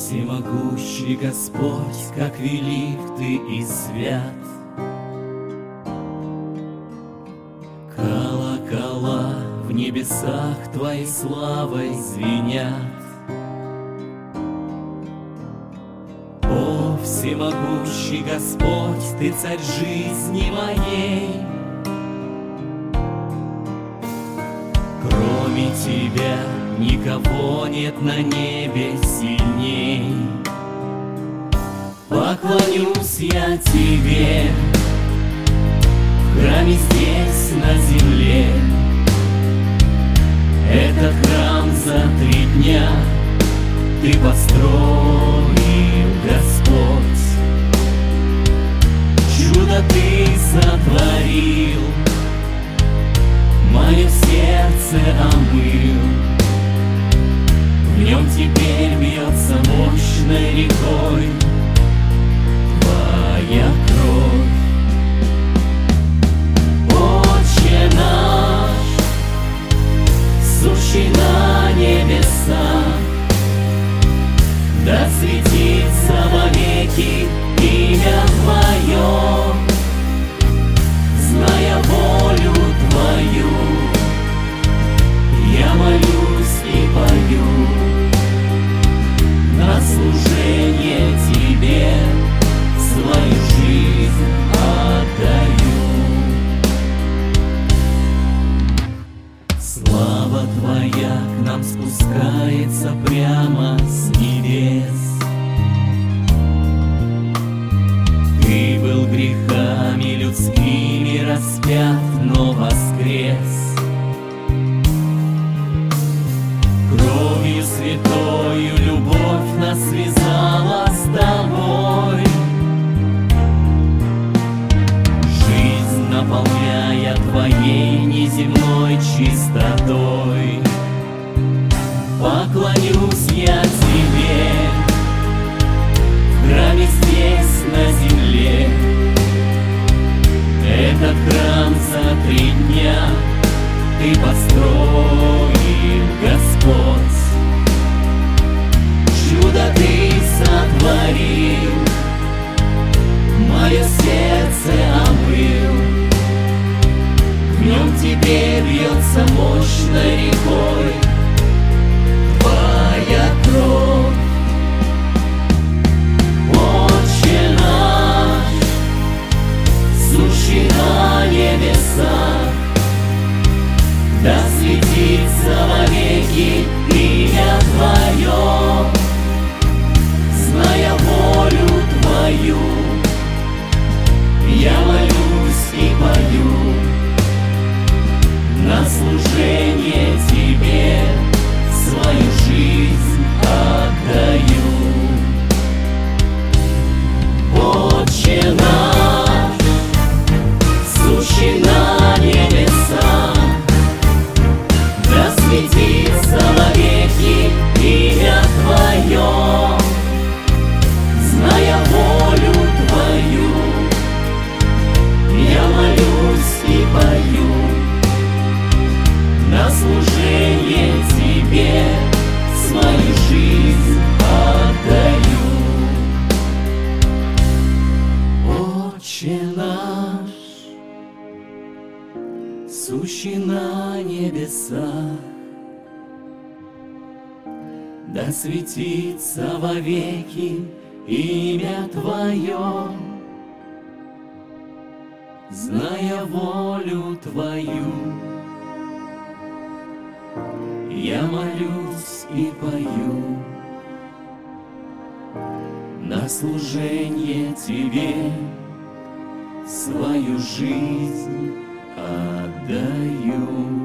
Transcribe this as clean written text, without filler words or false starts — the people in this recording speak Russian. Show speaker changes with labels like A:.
A: Всемогущий Господь, как велик Ты и свят. Колокола в небесах Твоей славой звенят. О, всемогущий Господь, Ты царь жизни моей. Кроме Тебя никого нет на небе сильней. Поклонюсь я Тебе в храме здесь на земле. Этот храм за 3 дня Ты построил, Господь. Чудо Ты сотворил, мое сердце омыл. В нем теперь бьется мощной рекой Твоя кровь. Отче наш, сущий на небесах, да светится вовеки имя Твое. Зная волю Твою, я молюсь и пою, на служение Тебе свою жизнь отдаю. Слава Твоя к нам спускается прямо с небес. Ты был грехами людскими распят, но воскрес. Кровью святою любовь нас связала с Тобой, жизнь наполняя Твоей неземной чистотой. Поклонюсь я Тебе в храме здесь на земле. Этот храм за 3 дня Ты построил, Господь. Чудо Ты сотворил, мое сердце омыл. В нем теперь бьется мощной рекой Твоя кровь. Отче наш, сущий на небесах, да светится вовеки имя Твое. Зная волю Твою, я молюсь и пою, на служение Тебе свою жизнь отдаю. Отче наш, сущий на небесах, да светится вовеки имя Твое. Зная волю Твою, я молюсь и пою, на служение Тебе свою жизнь отдаю. Отче наш, сущий на небесах, да светится вовеки имя Твое. Зная волю Твою, я молюсь и пою, на служение Тебе свою жизнь отдаю.